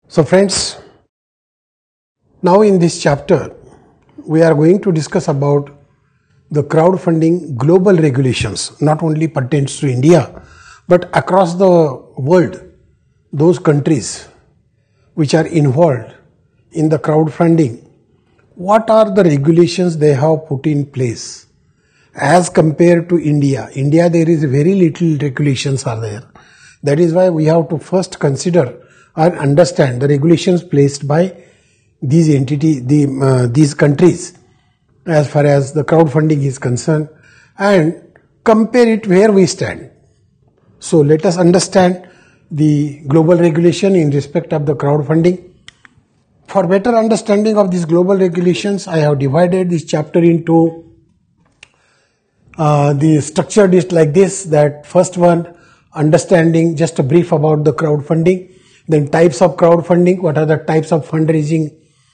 So friends, now in this chapter, we are going to discuss about the crowdfunding global regulations, not only pertains to India, but across the world, those countries which are involved in the crowdfunding, what are the regulations they have put in place as compared to India. India, there is very little regulations are there. That is why we have to first consider or understand the regulations placed by these entities, these countries as far as the crowdfunding is concerned, and compare it where we stand. So let us understand the global regulation in respect of the crowdfunding. For better understanding of these global regulations, I have divided this chapter into the structured is like this, that first one, understanding just a brief about the crowdfunding, then types of crowdfunding, what are the types of fundraising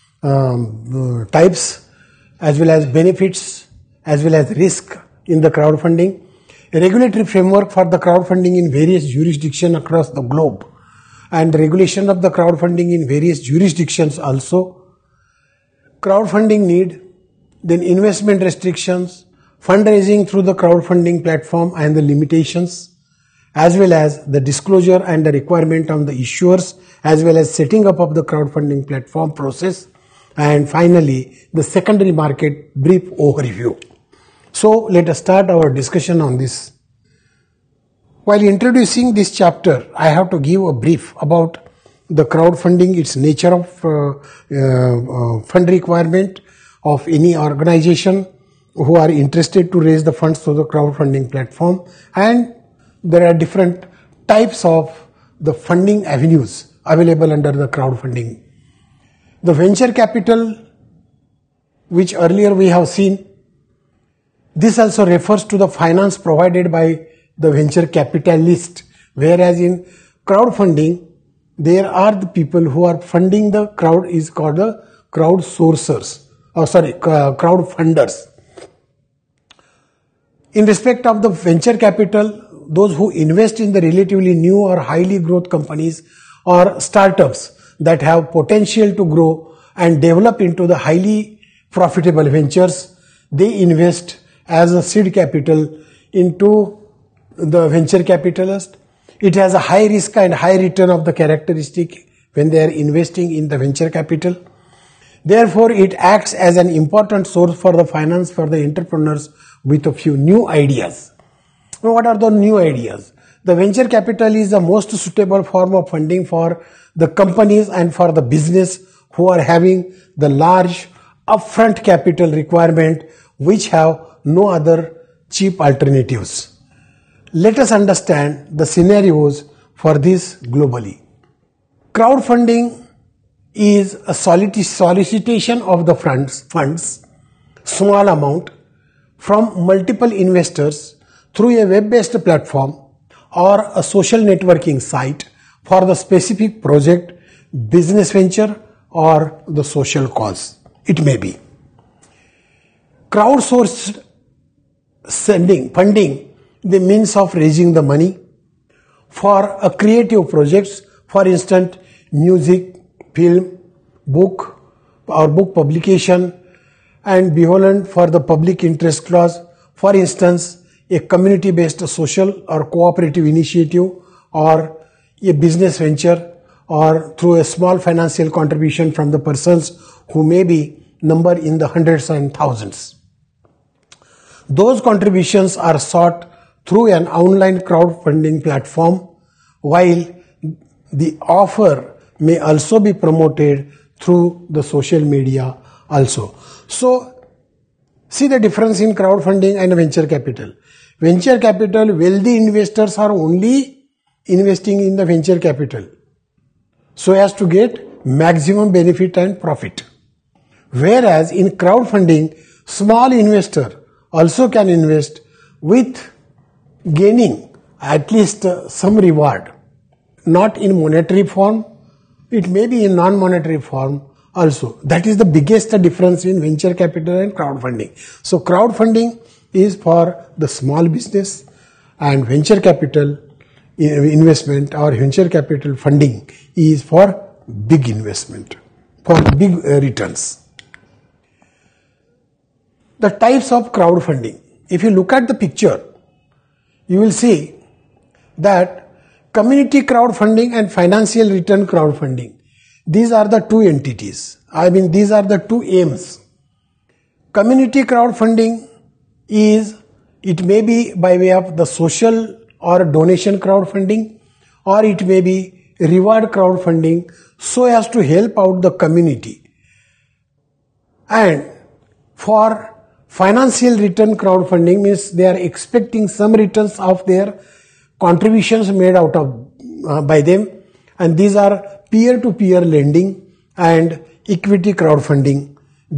types, as well as benefits, as well as risk in the crowdfunding, a regulatory framework for the crowdfunding in various jurisdictions across the globe, and the regulation of the crowdfunding in various jurisdictions also, crowdfunding need, then investment restrictions, fundraising through the crowdfunding platform and the limitations, as well as the disclosure and the requirement on the issuers, as well as setting up of the crowdfunding platform process, and finally the secondary market brief overview. So let us start our discussion on this. While introducing this chapter, I have to give a brief about the crowdfunding, its nature of fund requirement of any organization who are interested to raise the funds through the crowdfunding platform, and there are different types of the funding avenues available under the crowdfunding. The venture capital, which earlier we have seen, this also refers to the finance provided by the venture capitalist, whereas in crowdfunding, there are the people who are funding the crowd is called the crowdsourcers, crowdfunders. In respect of the venture capital, those who invest in the relatively new or highly growth companies or startups that have potential to grow and develop into the highly profitable ventures, they invest as a seed capital into the venture capitalist. It has a high risk and high return of the characteristic when they are investing in the venture capital. Therefore, it acts as an important source for the finance for the entrepreneurs with a few new ideas. Now, what are the new ideas? The venture capital is the most suitable form of funding for the companies and for the business who are having the large upfront capital requirement which have no other cheap alternatives. Let us understand the scenarios for this globally. Crowdfunding is a solicitation of the funds, small amount, from multiple investors through a web-based platform or a social networking site for the specific project, business venture, or the social cause. It may be. Crowdsourced funding, the means of raising the money for a creative projects, for instance, music, film, book, or book publication, and beholden for the public interest clause, for instance, a community-based social or cooperative initiative, or a business venture, or through a small financial contribution from the persons who may be numbered in the hundreds and thousands. Those contributions are sought through an online crowdfunding platform, while the offer may also be promoted through the social media also. So, see the difference in crowdfunding and venture capital. Venture capital, wealthy investors are only investing in the venture capital so as to get maximum benefit and profit. Whereas in crowdfunding, small investor also can invest with gaining at least some reward, not in monetary form, it may be in non-monetary form also. That is the biggest difference in venture capital and crowdfunding. So crowdfunding is for the small business, and venture capital investment or venture capital funding is for big investment, for big returns. The types of crowdfunding. If you look at the picture, you will see that community crowdfunding and financial return crowdfunding, these are the two entities. These are the two aims. Community crowdfunding it may be by way of the social or donation crowdfunding, or it may be reward crowdfunding so as to help out the community. And for financial return crowdfunding means they are expecting some returns of their contributions made out of by them, and these are peer-to-peer lending and equity crowdfunding.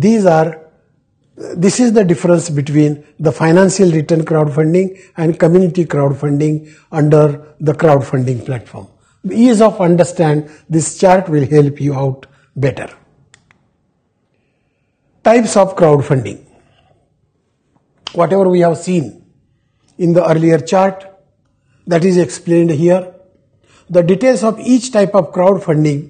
This is the difference between the financial return crowdfunding and community crowdfunding under the crowdfunding platform. The ease of understand this chart will help you out better. Types of crowdfunding. Whatever we have seen in the earlier chart, that is explained here. The details of each type of crowdfunding.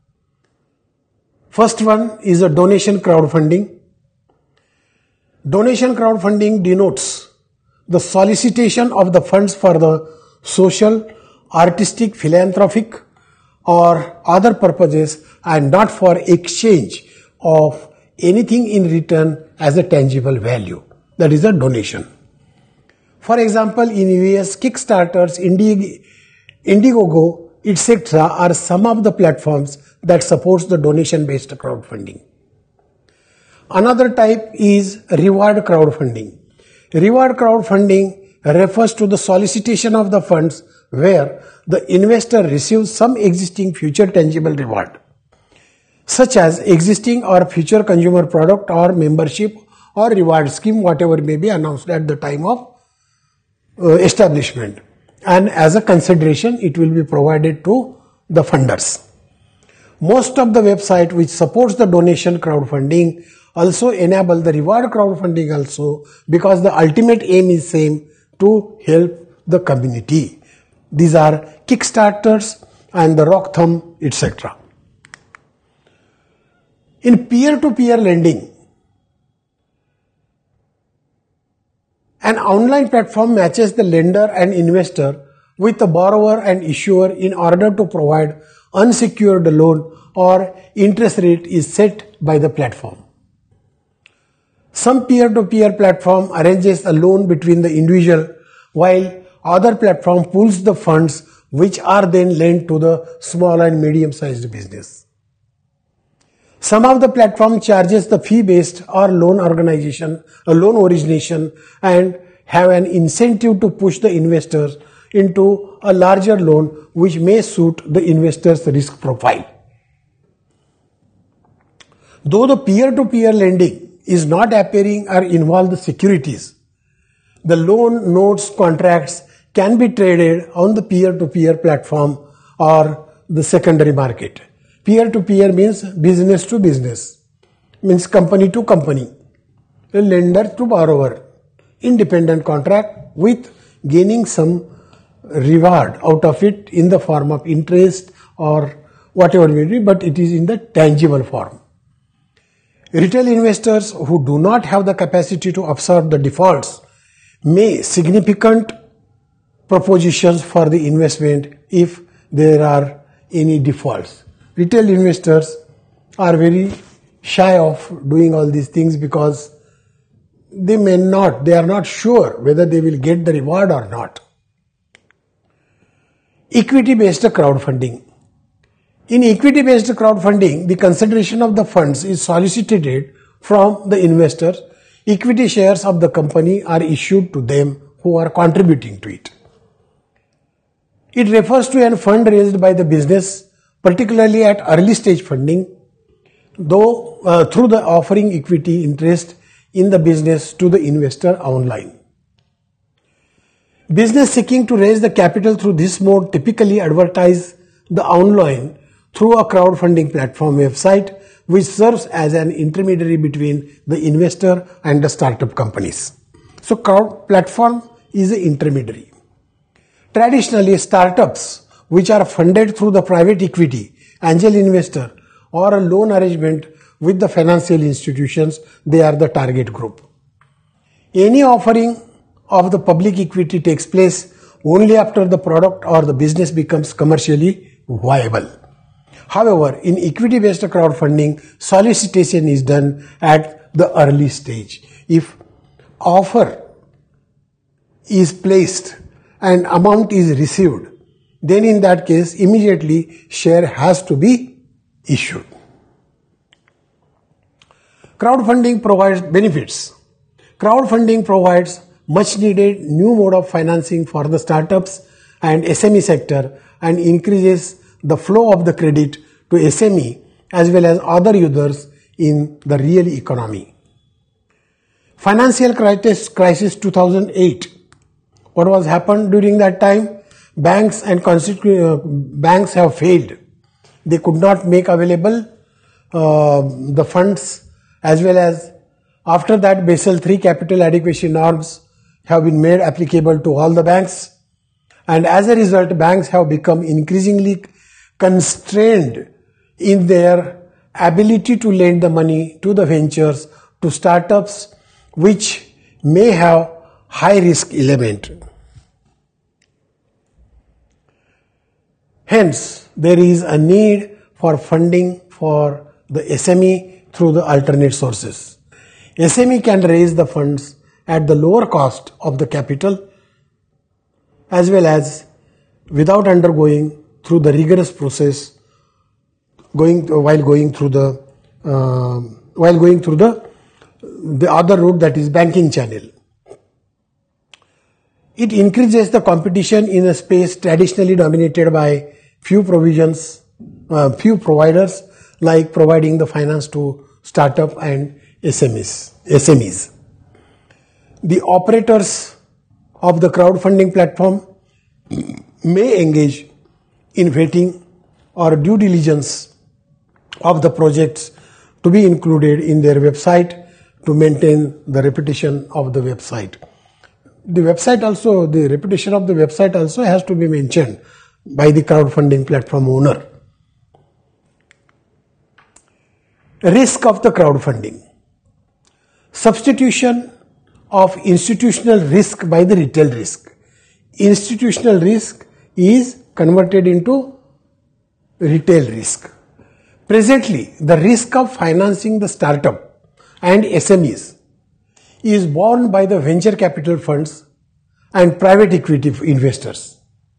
First one is a donation crowdfunding. Donation crowdfunding denotes the solicitation of the funds for the social, artistic, philanthropic or other purposes and not for exchange of anything in return as a tangible value. That is a donation. For example, in US, Kickstarters, Indiegogo, etc. are some of the platforms that supports the donation-based crowdfunding. Another type is reward crowdfunding. Reward crowdfunding refers to the solicitation of the funds where the investor receives some existing future tangible reward, such as existing or future consumer product or membership or reward scheme, whatever may be announced at the time of establishment. And as a consideration, it will be provided to the funders. Most of the website which supports the donation crowdfunding also enable the reward crowdfunding also, because the ultimate aim is same, to help the community. These are Kickstarters and the Rock Thumb, etc. In peer-to-peer lending, an online platform matches the lender and investor with the borrower and issuer in order to provide unsecured loan, or interest rate is set by the platform. Some peer-to-peer platform arranges a loan between the individual, while other platform pools the funds which are then lent to the small and medium-sized business. Some of the platform charges the fee-based or loan origination and have an incentive to push the investors into a larger loan which may suit the investor's risk profile. Though the peer-to-peer lending is not appearing or involve the securities, the loan notes contracts can be traded on the peer-to-peer platform or the secondary market. Peer-to-peer means business to business, means company to company, a lender to borrower, independent contract with gaining some reward out of it in the form of interest or whatever may be, but it is in the tangible form. Retail investors who do not have the capacity to absorb the defaults may significant propositions for the investment if there are any defaults. Retail investors are very shy of doing all these things because they are not sure whether they will get the reward or not. Equity-based crowdfunding. In equity-based crowdfunding, the consideration of the funds is solicited from the investors. Equity shares of the company are issued to them who are contributing to it. It refers to a fund raised by the business, particularly at early stage funding, though through the offering equity interest in the business to the investor online. Business seeking to raise the capital through this mode typically advertise the online through a crowdfunding platform website, which serves as an intermediary between the investor and the startup companies. So crowd platform is an intermediary. Traditionally, startups which are funded through the private equity angel investor, or a loan arrangement with the financial institutions, they are the target group. Any offering of the public equity takes place only after the product or the business becomes commercially viable. However, in equity-based crowdfunding, solicitation is done at the early stage. If offer is placed and amount is received, then in that case, immediately share has to be issued. Crowdfunding provides benefits. Crowdfunding provides much needed new mode of financing for the startups and SME sector and increases the flow of the credit to SME as well as other users in the real economy. Financial crisis 2008. What was happened during that time? Banks and banks have failed. They could not make available the funds, as well as after that Basel III capital adequacy norms have been made applicable to all the banks, and as a result banks have become increasingly constrained in their ability to lend the money to the ventures, to startups which may have high risk element. Hence, there is a need for funding for the SME through the alternate sources. SME can raise the funds at the lower cost of the capital as well as without undergoing through the rigorous process while going through the other route, that is banking channel. It increases the competition in a space traditionally dominated by few providers, like providing the finance to startup and SMEs. The operators of the crowdfunding platform may engage in vetting or due diligence of the projects to be included in their website to maintain the reputation of the website. The reputation of the website also has to be mentioned by the crowdfunding platform owner. Risk of the crowdfunding. Substitution of institutional risk by the retail risk. Institutional risk is converted into retail risk. Presently, the risk of financing the startup and SMEs is borne by the venture capital funds and private equity investors.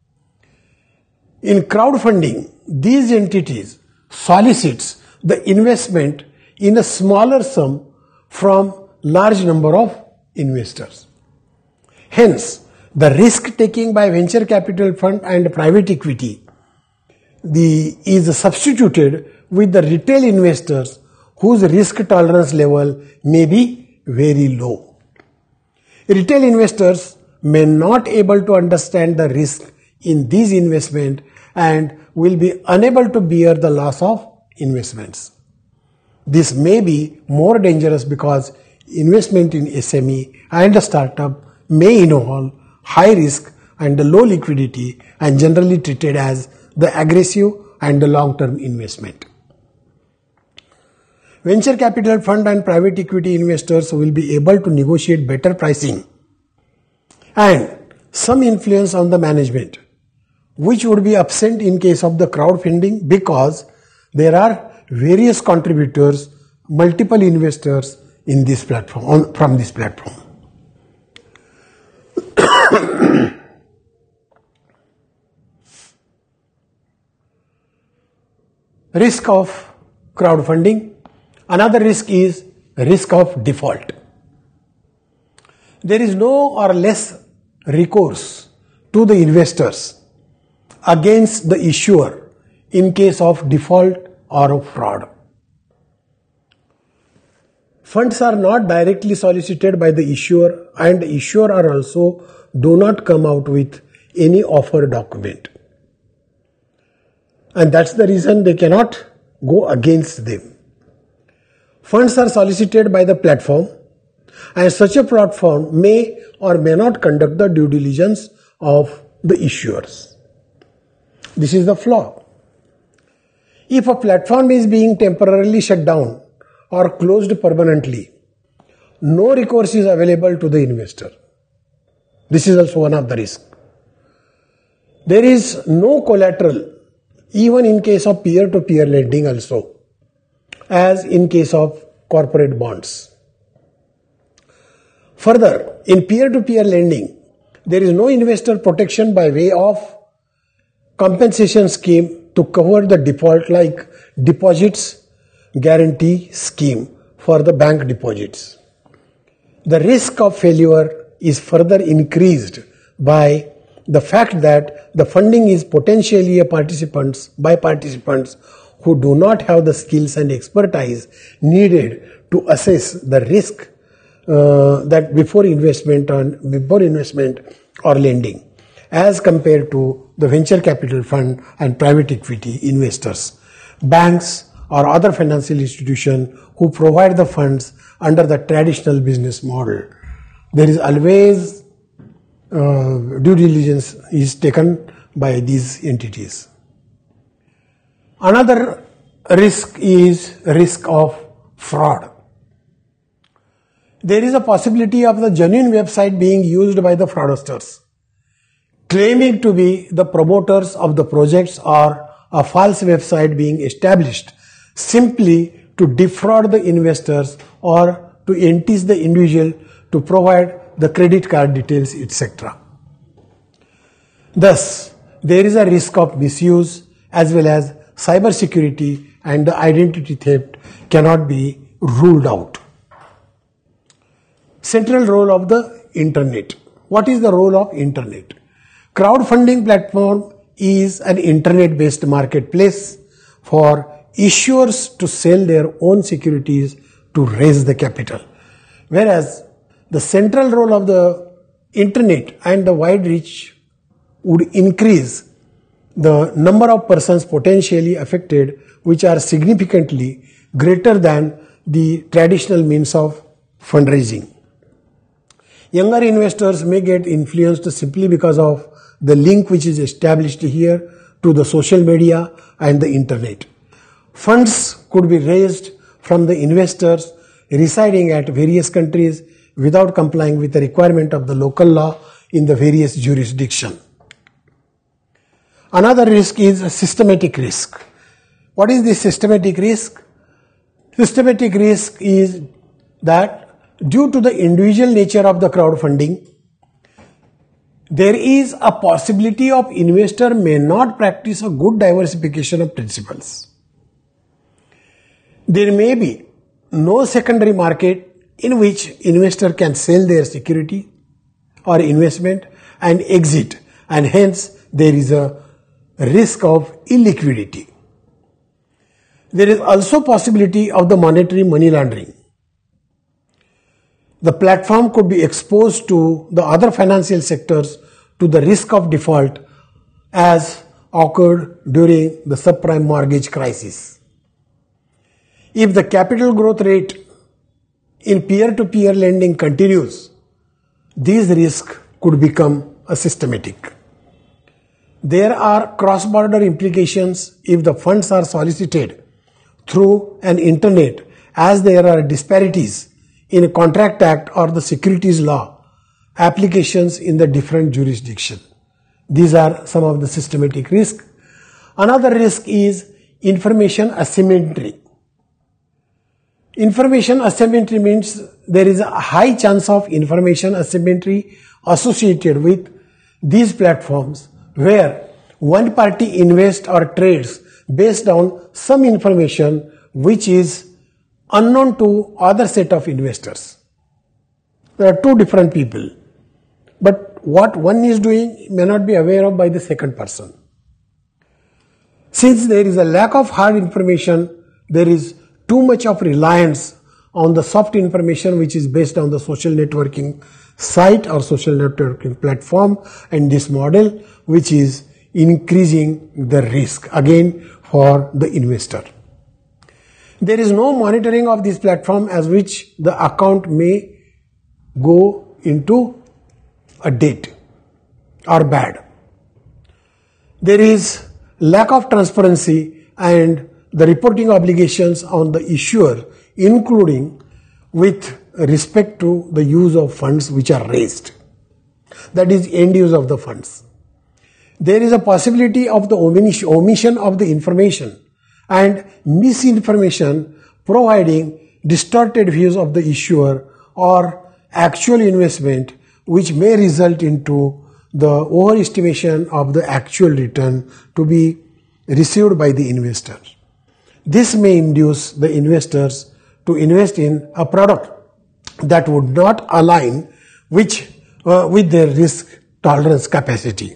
In crowdfunding, these entities solicits the investment in a smaller sum from large number of investors. Hence, the risk taking by venture capital fund and private equity is substituted with the retail investors whose risk tolerance level may be very low. Retail investors may not able to understand the risk in these investment and will be unable to bear the loss of investments. This may be more dangerous because investment in SME and a startup may involve high risk and low liquidity and generally treated as the aggressive and the long-term investment. Venture capital fund and private equity investors will be able to negotiate better pricing and some influence on the management, which would be absent in case of the crowdfunding because there are various contributors, multiple investors in this platform, from this platform. Risk of crowdfunding. Another risk is risk of default. There is no or less recourse to the investors against the issuer in case of default or of fraud. Funds are not directly solicited by the issuer, and the issuer are also do not come out with any offer document. And that's the reason they cannot go against them. Funds are solicited by the platform, and such a platform may or may not conduct the due diligence of the issuers. This is the flaw. If a platform is being temporarily shut down or closed permanently, no recourse is available to the investor. This is also one of the risks. There is no collateral, even in case of peer-to-peer lending also, as in case of corporate bonds. Further, in peer-to-peer lending, there is no investor protection by way of compensation scheme to cover the default, like deposits guarantee scheme for the bank deposits. The risk of failure is further increased by the fact that the funding is potentially by participants who do not have the skills and expertise needed to assess the risk that before investment or lending, as compared to the venture capital fund and private equity investors, banks or other financial institutions who provide the funds under the traditional business model. There is always due diligence is taken by these entities. Another risk is risk of fraud. There is a possibility of the genuine website being used by the fraudsters, claiming to be the promoters of the projects, or a false website being established simply to defraud the investors or to entice the individual to provide the credit card details, etc. Thus, there is a risk of misuse as well as cybersecurity, and the identity theft cannot be ruled out. Central role of the internet. What is the role of internet? Crowdfunding platform is an internet-based marketplace for issuers to sell their own securities to raise the capital. Whereas the central role of the internet and the wide reach would increase the number of persons potentially affected, which are significantly greater than the traditional means of fundraising. Younger investors may get influenced simply because of the link which is established here to the social media and the internet. Funds could be raised from the investors residing at various countries without complying with the requirement of the local law in the various jurisdictions. Another risk is a systematic risk. What is this systematic risk? Systematic risk is that due to the individual nature of the crowdfunding, there is a possibility of investor may not practice a good diversification of principles. There may be no secondary market in which investor can sell their security or investment and exit, and hence there is a risk of illiquidity. There is also possibility of the monetary money laundering. The platform could be exposed to the other financial sectors to the risk of default as occurred during the subprime mortgage crisis. If the capital growth rate in peer-to-peer lending continues, these risks could become systematic. There are cross-border implications if the funds are solicited through an internet, as there are disparities in a Contract Act or the Securities Law applications in the different jurisdictions. These are some of the systematic risks. Another risk is information asymmetry. Information asymmetry means there is a high chance of information asymmetry associated with these platforms, where one party invests or trades based on some information which is unknown to other set of investors. There are two different people, but what one is doing may not be aware of by the second person. Since there is a lack of hard information, there is too much of reliance on the soft information which is based on the social networking site or social networking platform, and this model which is increasing the risk again for the investor. There is no monitoring of this platform, as which the account may go into a debt or bad. There is lack of transparency, and the reporting obligations on the issuer, including with respect to the use of funds which are raised. That is end use of the funds. There is a possibility of the omission of the information and misinformation providing distorted views of the issuer or actual investment, which may result into the overestimation of the actual return to be received by the investor. This may induce the investors to invest in a product that would not align with their risk tolerance capacity.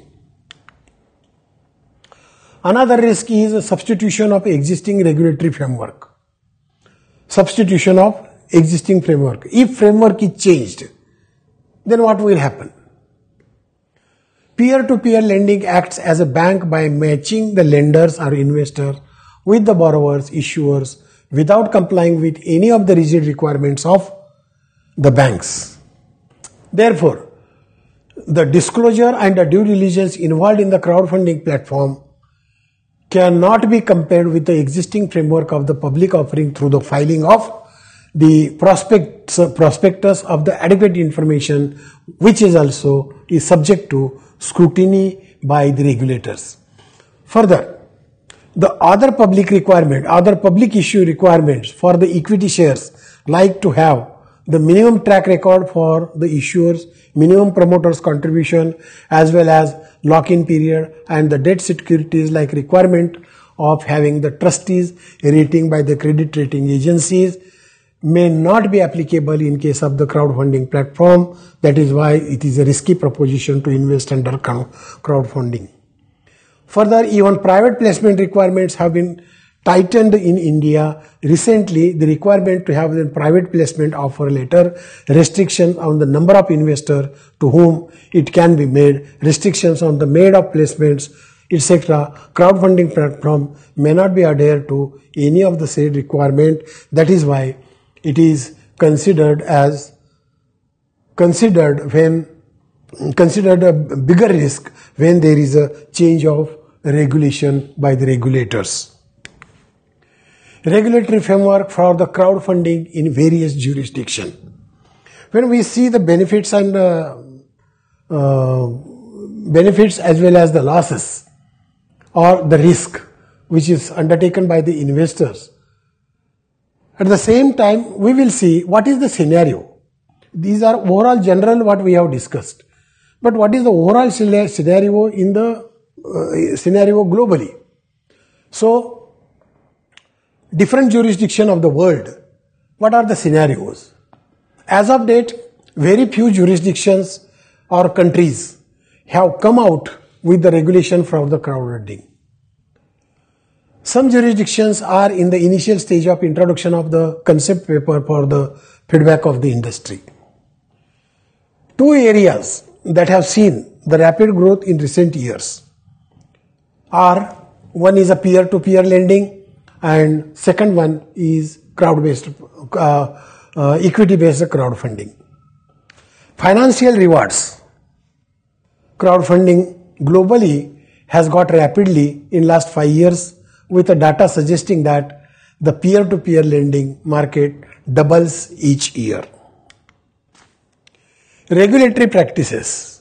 Another risk is a substitution of existing regulatory framework. Substitution of existing framework. If framework is changed, then what will happen? Peer-to-peer lending acts as a bank by matching the lenders or investors with the borrowers, issuers, without complying with any of the rigid requirements of the banks. Therefore, the disclosure and the due diligence involved in the crowdfunding platform cannot be compared with the existing framework of the public offering through the filing of the prospectus of the adequate information, which is also subject to scrutiny by the regulators. Further, the other public issue requirements for the equity shares, like to have the minimum track record for the issuers, minimum promoters contribution, as well as lock-in period, and the debt securities like requirement of having the trustees rating by the credit rating agencies, may not be applicable in case of the crowdfunding platform. That is why it is a risky proposition to invest under crowdfunding. Further, even private placement requirements have been tightened in India. Recently, the requirement to have a private placement offer letter, restrictions on the number of investors to whom it can be made, restrictions on the made of placements, etc. Crowdfunding platform may not be adhered to any of the said requirement. That is why it is considered a bigger risk when there is a change of regulation by the regulators. Regulatory framework for the crowdfunding in various jurisdictions. When we see the benefits and benefits as well as the losses or the risk which is undertaken by the investors, at the same time we will see what is the scenario. These are overall general what we have discussed, but what is the overall scenario in the scenario globally. So different jurisdiction of the world, what are the scenarios? As of date, very few jurisdictions or countries have come out with the regulation for the crowdfunding. Some jurisdictions are in the initial stage of introduction of the concept paper for the feedback of the industry. Two areas that have seen the rapid growth in recent years are, one is a peer-to-peer lending and second one is crowd-based, equity-based crowdfunding. Financial rewards. Crowdfunding globally has got rapidly in last 5 years, with the data suggesting that the peer-to-peer lending market doubles each year. Regulatory practices.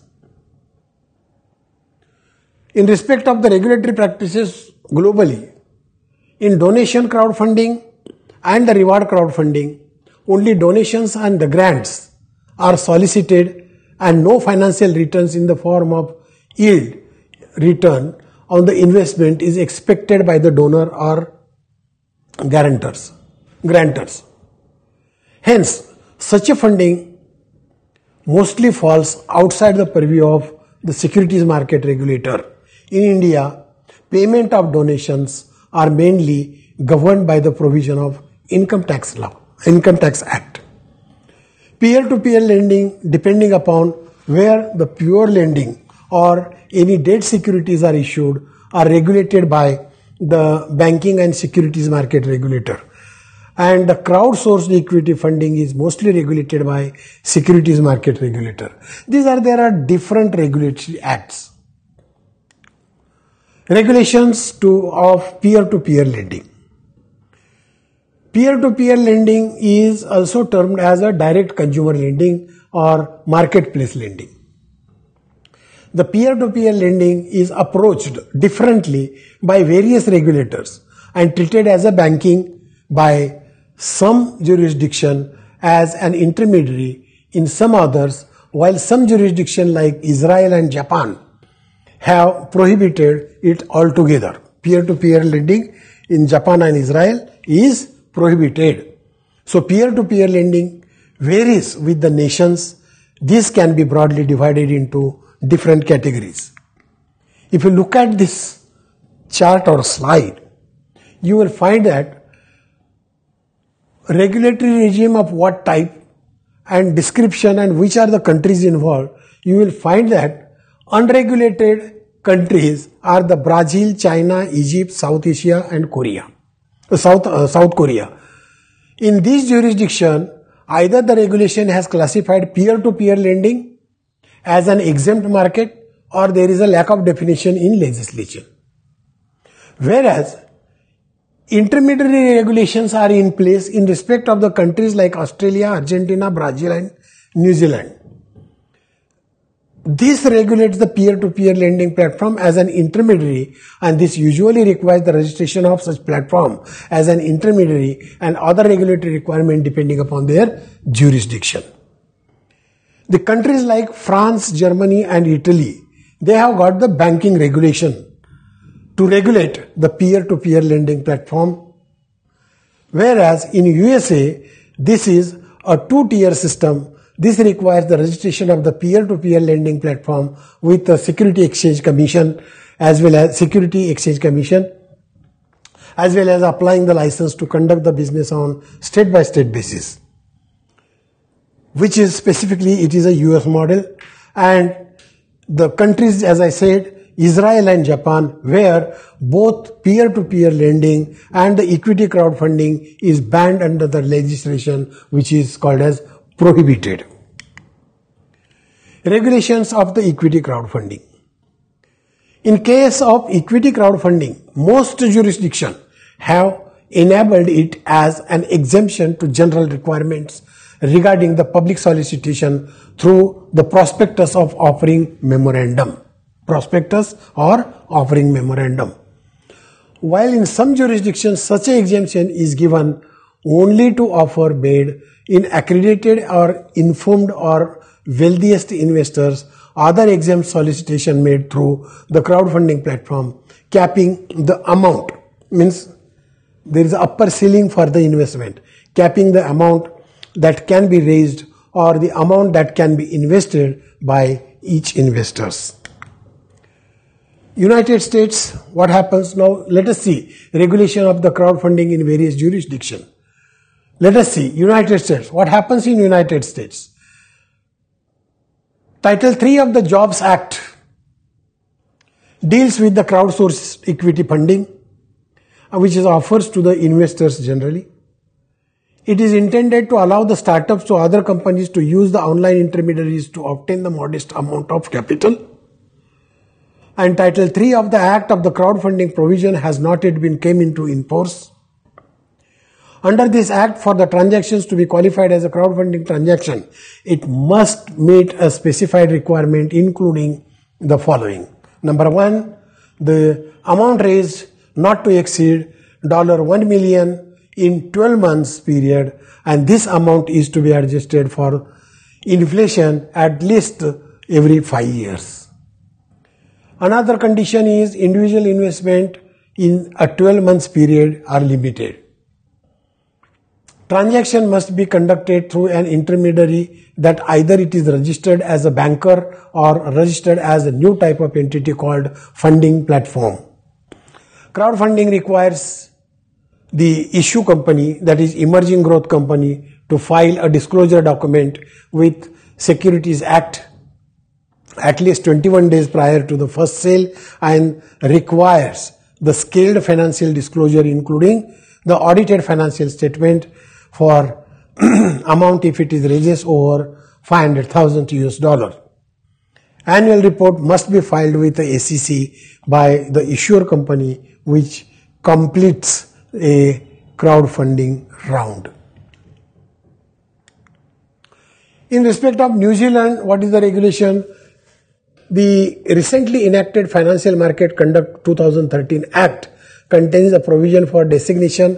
In respect of the regulatory practices globally, in donation crowdfunding and the reward crowdfunding, only donations and the grants are solicited and no financial returns in the form of yield return on the investment is expected by the donor or grantors. Hence, such a funding mostly falls outside the purview of the securities market regulator. In India, payment of donations are mainly governed by the provision of Income Tax Act. Peer-to-peer lending, depending upon where the pure lending or any debt securities are issued, are regulated by the banking and securities market regulator. And the crowdsourced equity funding is mostly regulated by securities market regulator. There are different regulatory acts. Regulations of peer-to-peer lending. Peer-to-peer lending is also termed as a direct consumer lending or marketplace lending. The peer-to-peer lending is approached differently by various regulators and treated as a banking by some jurisdiction as an intermediary in some others, while some jurisdictions like Israel and Japan have prohibited it altogether. Peer-to-peer lending in Japan and Israel is prohibited. So peer-to-peer lending varies with the nations. This can be broadly divided into different categories. If you look at this chart or slide, you will find that regulatory regime of what type and description and which are the countries involved, you will find that unregulated countries are the Brazil, China, Egypt, South Asia and Korea. South Korea. In this jurisdiction, either the regulation has classified peer-to-peer lending as an exempt market or there is a lack of definition in legislation. Whereas intermediary regulations are in place in respect of the countries like Australia, Argentina, Brazil and New Zealand. This regulates the peer-to-peer lending platform as an intermediary, and this usually requires the registration of such platform as an intermediary and other regulatory requirements depending upon their jurisdiction. The countries like France, Germany and Italy, they have got the banking regulation to regulate the peer-to-peer lending platform. Whereas in USA, this is a two-tier system. This requires the registration of the peer-to-peer lending platform with the Security Exchange Commission as well as applying the license to conduct the business on state-by-state basis, which is specifically it is a US model. And the countries, as I said, Israel and Japan, where both peer-to-peer lending and the equity crowdfunding is banned under the legislation which is called as prohibited. Regulations of the equity crowdfunding. In case of equity crowdfunding, most jurisdictions have enabled it as an exemption to general requirements regarding the public solicitation through the prospectus or offering memorandum. While in some jurisdictions such an exemption is given only to offer made in accredited or informed or wealthiest investors, other exempt solicitation made through the crowdfunding platform, capping the amount, means there is an upper ceiling for the investment, capping the amount that can be raised or the amount that can be invested by each investors. United States, what happens now? Let us see regulation of the crowdfunding in various jurisdictions. Let us see United States. What happens in United States? Title 3 of the Jobs Act deals with the crowdsourced equity funding, which is offers to the investors generally. It is intended to allow the startups to other companies to use the online intermediaries to obtain the modest amount of capital. And Title 3 of the Act of the crowdfunding provision has not yet been came into force. Under this act, for the transactions to be qualified as a crowdfunding transaction, it must meet a specified requirement including the following. Number 1, the amount raised not to exceed $1 million in 12 months period, and this amount is to be adjusted for inflation at least every 5 years. Another condition is individual investment in a 12 months period are limited. Transaction must be conducted through an intermediary that either it is registered as a banker or registered as a new type of entity called funding platform. Crowdfunding requires the issue company, that is emerging growth company, to file a disclosure document with Securities Act at least 21 days prior to the first sale, and requires the scaled financial disclosure including the audited financial statement for amount if it is raises over $500,000 US. Annual report must be filed with the SEC by the issuer company which completes a crowdfunding round. In respect of New Zealand, what is the regulation? The recently enacted Financial Market Conduct 2013 Act contains a provision for designed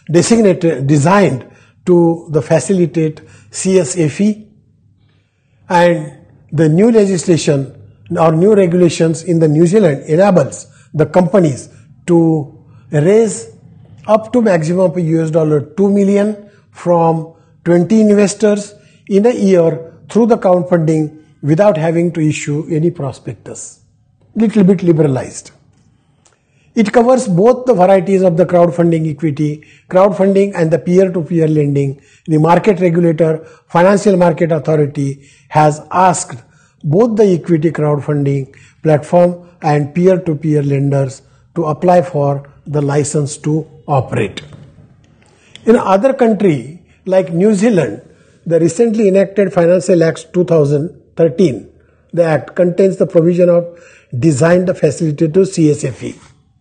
to facilitate CSFE, and the new legislation or new regulations in the New Zealand enables the companies to raise up to maximum of $2 million from 20 investors in a year through the crowdfunding without having to issue any prospectus. Little bit liberalized. It covers both the varieties of the crowdfunding equity, crowdfunding and the peer-to-peer lending. The market regulator, Financial Market Authority, has asked both the equity crowdfunding platform and peer-to-peer lenders to apply for the license to operate. In other country like New Zealand, the recently enacted Financial Act 2013, the Act contains the provision of designed the facilitator to CSFE.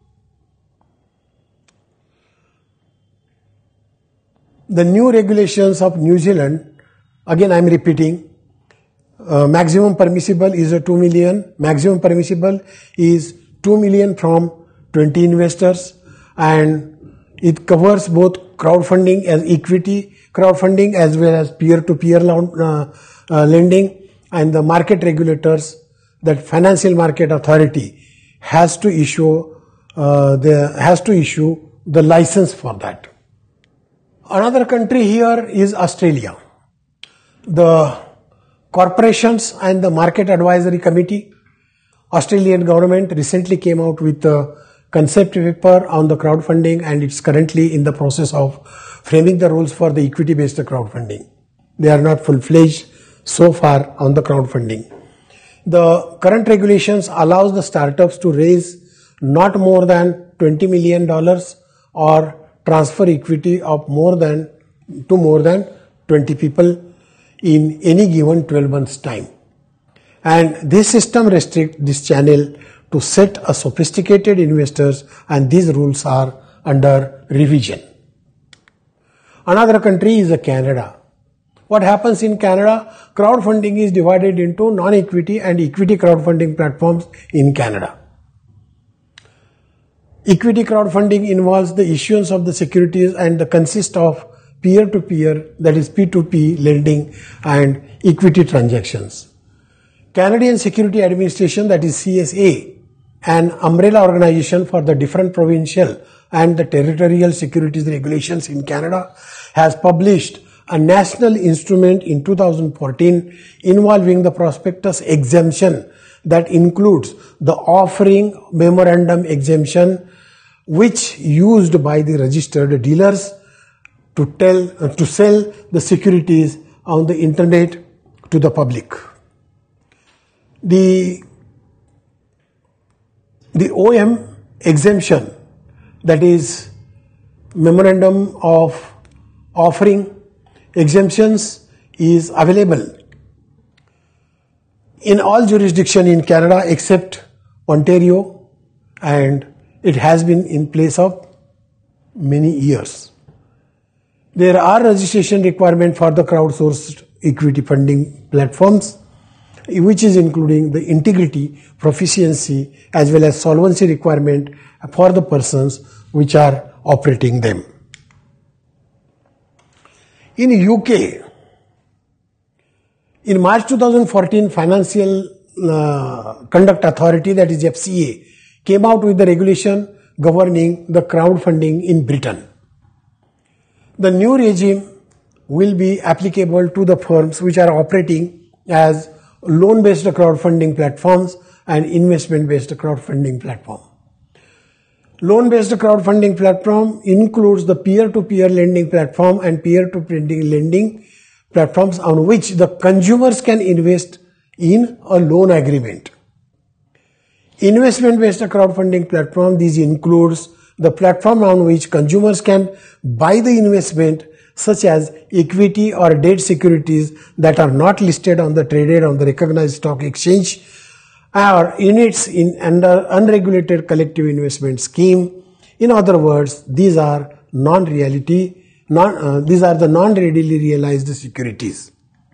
The new regulations of New Zealand, again I am repeating, maximum permissible is a 2 million, maximum permissible is 2 million from 20 investors, and it covers both crowdfunding as equity crowdfunding as well as peer-to-peer lending, and the market regulators, that Financial Market Authority has to issue the license for that. Another country here is Australia. The Corporations and the Market Advisory Committee, Australian government recently came out with a concept paper on the crowdfunding, and it's currently in the process of framing the rules for the equity-based crowdfunding. They are not full-fledged so far on the crowdfunding. The current regulations allows the startups to raise not more than $20 million or transfer equity of more than 20 people in any given 12 months time. And this system restricts this channel to set a sophisticated investors, and these rules are under revision. Another country is Canada. What happens in Canada? Crowdfunding is divided into non-equity and equity crowdfunding platforms in Canada. Equity crowdfunding involves the issuance of the securities and consists of peer-to-peer, that is P2P lending and equity transactions. Canadian Security Administration, that is CSA, an umbrella organization for the different provincial and the territorial securities regulations in Canada, has published a national instrument in 2014 involving the prospectus exemption that includes the offering memorandum exemption, which used by the registered dealers to sell the securities on the internet to the public. The OM exemption, that is memorandum of offering exemptions, is available in all jurisdictions in Canada except Ontario, and it has been in place of many years. There are registration requirements for the crowdsourced equity funding platforms, which is including the integrity, proficiency as well as solvency requirement for the persons which are operating them. In UK, in March 2014, Financial Conduct Authority, that is FCA, came out with the regulation governing the crowdfunding in Britain. The new regime will be applicable to the firms which are operating as loan-based crowdfunding platforms and investment-based crowdfunding platform. Loan-based crowdfunding platform includes the peer-to-peer lending platform and peer-to-peer lending platforms on which the consumers can invest in a loan agreement. Investment-based crowdfunding platform, this includes the platform on which consumers can buy the investment such as equity or debt securities that are not listed on the traded on the recognized stock exchange, or units in under unregulated collective investment scheme. In other words, these are non-readily realized securities.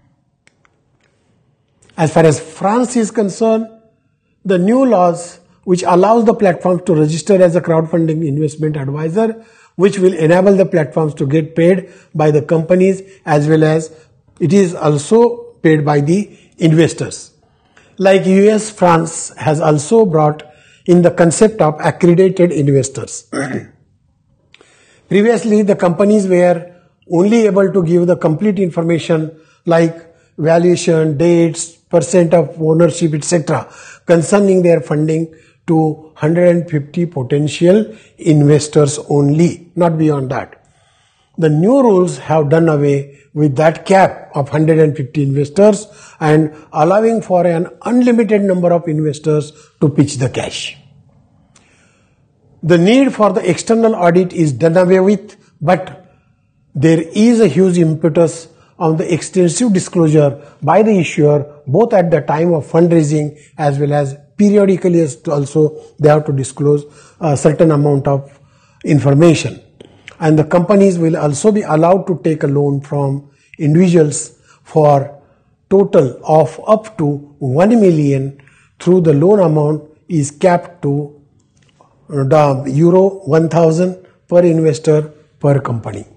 As far as France is concerned, the new laws which allows the platforms to register as a crowdfunding investment advisor, which will enable the platforms to get paid by the companies as well as it is also paid by the investors. Like US, France has also brought in the concept of accredited investors. Previously, the companies were only able to give the complete information like valuation, dates, percent of ownership, etc. concerning their funding to 150 potential investors only, not beyond that. The new rules have done away with that cap of 150 investors and allowing for an unlimited number of investors to pitch the cash. The need for the external audit is done away with, but there is a huge impetus on the extensive disclosure by the issuer both at the time of fundraising as well as periodically also they have to disclose a certain amount of information. And the companies will also be allowed to take a loan from individuals for total of up to 1 million through the loan amount is capped to euro 1000 per investor per company.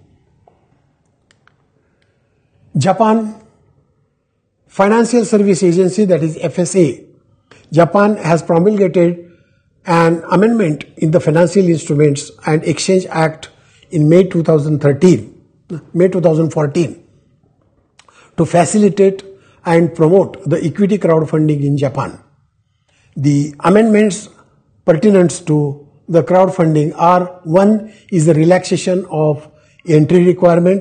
Japan Financial Service Agency, that is FSA, Japan has promulgated an amendment in the Financial Instruments and Exchange Act in May 2014 to facilitate and promote the equity crowdfunding in Japan. The amendments pertinent to the crowdfunding are: one is the relaxation of entry requirement.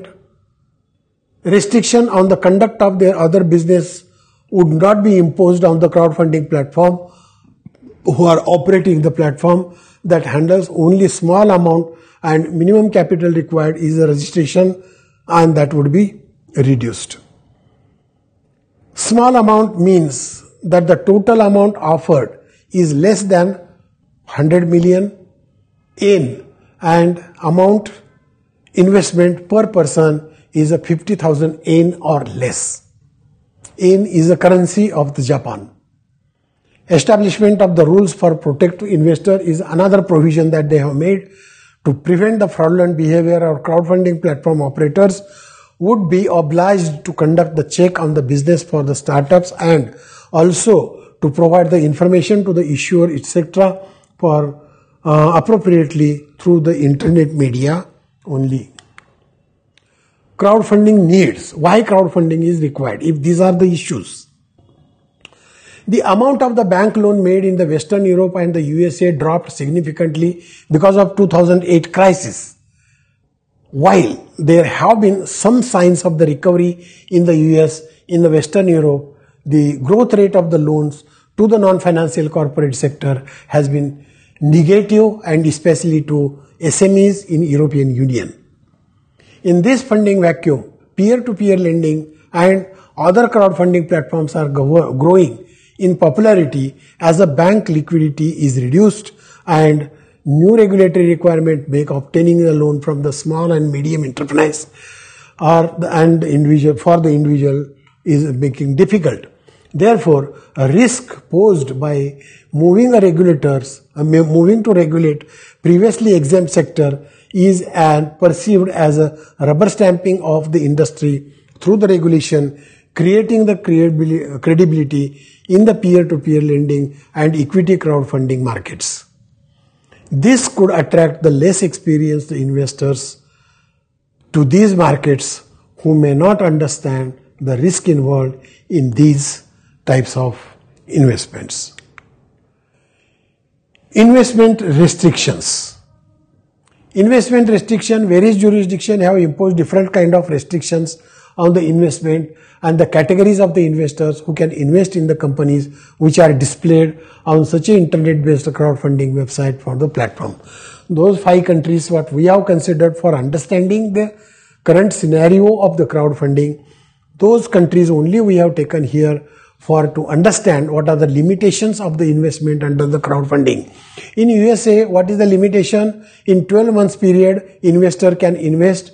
Restriction on the conduct of their other business would not be imposed on the crowdfunding platform who are operating the platform that handles only small amount, and minimum capital required is a registration and that would be reduced. Small amount means that the total amount offered is less than 100 million yen and amount investment per person is a 50,000 yen or less. Yen is the currency of the Japan. Establishment of the rules for protect investor is another provision that they have made to prevent the fraudulent behavior of crowdfunding platform operators would be obliged to conduct the check on the business for the startups and also to provide the information to the issuer, etc. for appropriately through the internet media only. Crowdfunding needs. Why crowdfunding is required? If these are the issues. The amount of the bank loan made in the Western Europe and the USA dropped significantly because of 2008 crisis. While there have been some signs of the recovery in the US, in the Western Europe, the growth rate of the loans to the non-financial corporate sector has been negative, and especially to SMEs in European Union. In this funding vacuum, peer-to-peer lending and other crowdfunding platforms are growing in popularity as the bank liquidity is reduced and new regulatory requirements make obtaining a loan from the small and medium enterprise for the individual is making difficult. Therefore, a risk posed by moving to regulate previously exempt sector is perceived as a rubber stamping of the industry through the regulation, creating the credibility in the peer-to-peer lending and equity crowdfunding markets. This could attract the less experienced investors to these markets who may not understand the risk involved in these types of investments. Investment restrictions. Investment restriction, various jurisdictions have imposed different kind of restrictions on the investment and the categories of the investors who can invest in the companies which are displayed on such an internet-based crowdfunding website for the platform. Those 5 countries what we have considered for understanding the current scenario of the crowdfunding, those countries only we have taken here to understand what are the limitations of the investment under the crowdfunding. In USA, what is the limitation? In 12 months period, investor can invest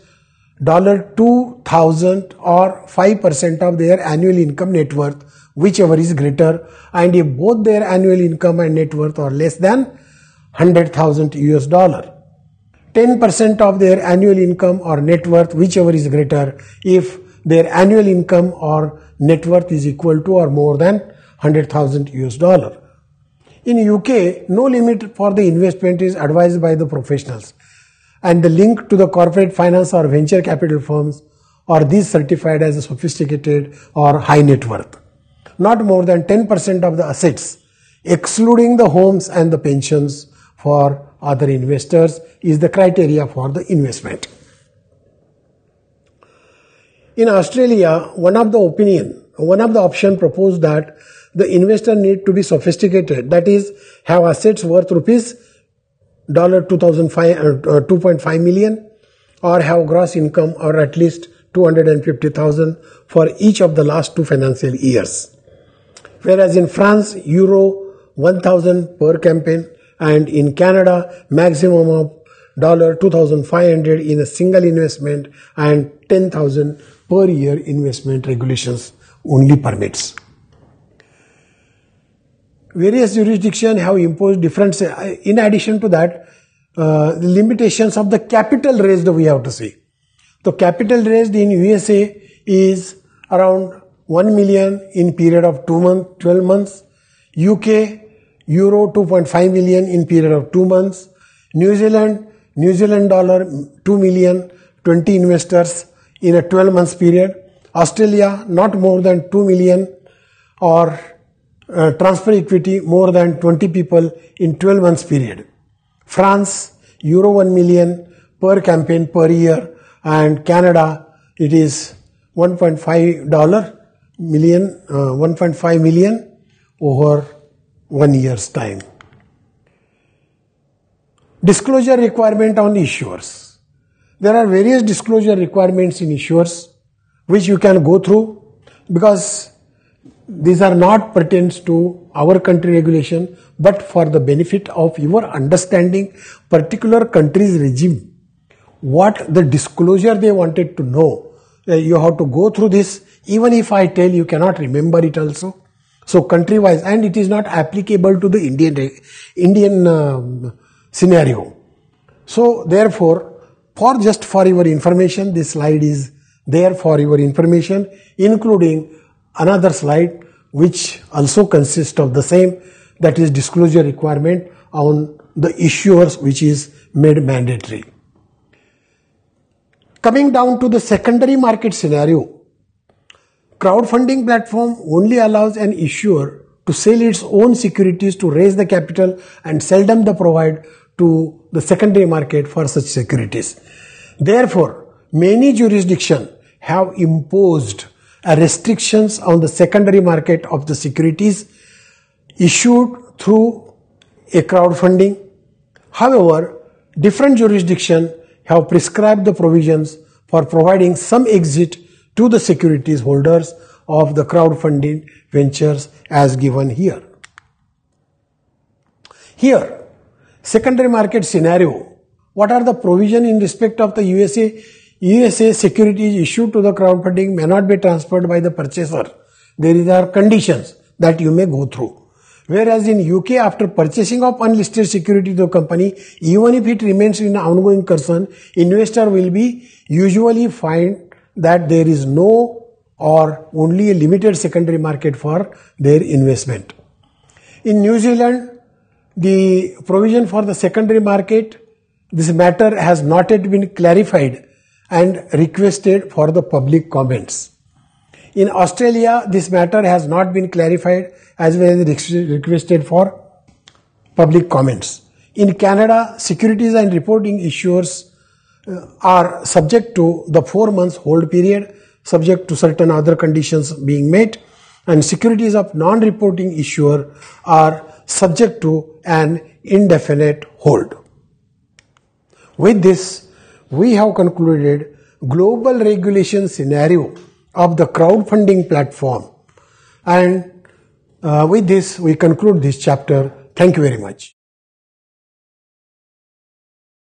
$2,000 or 5% of their annual income net worth, whichever is greater, and if both their annual income and net worth are less than 100,000 US dollar. 10% of their annual income or net worth, whichever is greater, if their annual income or net worth is equal to or more than 100,000 US dollar. In UK, no limit for the investment is advised by the professionals, and the link to the corporate finance or venture capital firms are these certified as a sophisticated or high net worth. Not more than 10% of the assets, excluding the homes and the pensions for other investors, is the criteria for the investment. In Australia, one of the option proposed that the investor need to be sophisticated, that is, have assets worth rupees $2.5 million, or have gross income or at least 250,000 for each of the last 2 financial years. Whereas in France, euro 1,000 per campaign, and in Canada, maximum of $2,500 in a single investment and 10,000 per year investment regulations only permits. Various jurisdictions have imposed different, in addition to that, the limitations of the capital raised we have to see. The capital raised in USA is around 1 million in period of 12 months. UK, euro 2.5 million in period of 2 months. New Zealand dollar 2 million, 20 investors in a 12 months period. Australia, not more than 2 million, or transfer equity more than 20 people in 12 months period. France, euro 1 million per campaign per year, and Canada, it is 1.5 million over 1 year's time. Disclosure requirement on issuers. There are various disclosure requirements in issuers which you can go through, because these are not pertains to our country regulation, but for the benefit of your understanding particular country's regime, what the disclosure they wanted to know. You have to go through this. Even if I tell, you cannot remember it also. So country wise, and it is not applicable to the Indian scenario. So therefore, for your information, this slide is there for your information, including another slide which also consists of the same, that is disclosure requirement on the issuers, which is made mandatory. Coming down to the secondary market scenario, crowdfunding platform only allows an issuer to sell its own securities to raise the capital and seldom the provide to the secondary market for such securities. Therefore, many jurisdictions have imposed restrictions on the secondary market of the securities issued through a crowdfunding. However, different jurisdictions have prescribed the provisions for providing some exit to the securities holders of the crowdfunding ventures as given here. Here, secondary market scenario. What are the provisions in respect of the USA? USA securities issued to the crowdfunding may not be transferred by the purchaser. There are conditions that you may go through. Whereas in UK, after purchasing of unlisted security to the company, even if it remains in ongoing concern, investor will be usually find that there is no or only a limited secondary market for their investment. In New Zealand, the provision for the secondary market, this matter has not yet been clarified and requested for the public comments. In Australia, this matter has not been clarified as well as requested for public comments. In Canada, securities and reporting issuers are subject to the 4 months hold period, subject to certain other conditions being met, and securities of non-reporting issuer are subject to an indefinite hold. With this, we have concluded global regulation scenario of the crowdfunding platform, and With this, we conclude this chapter. Thank you very much.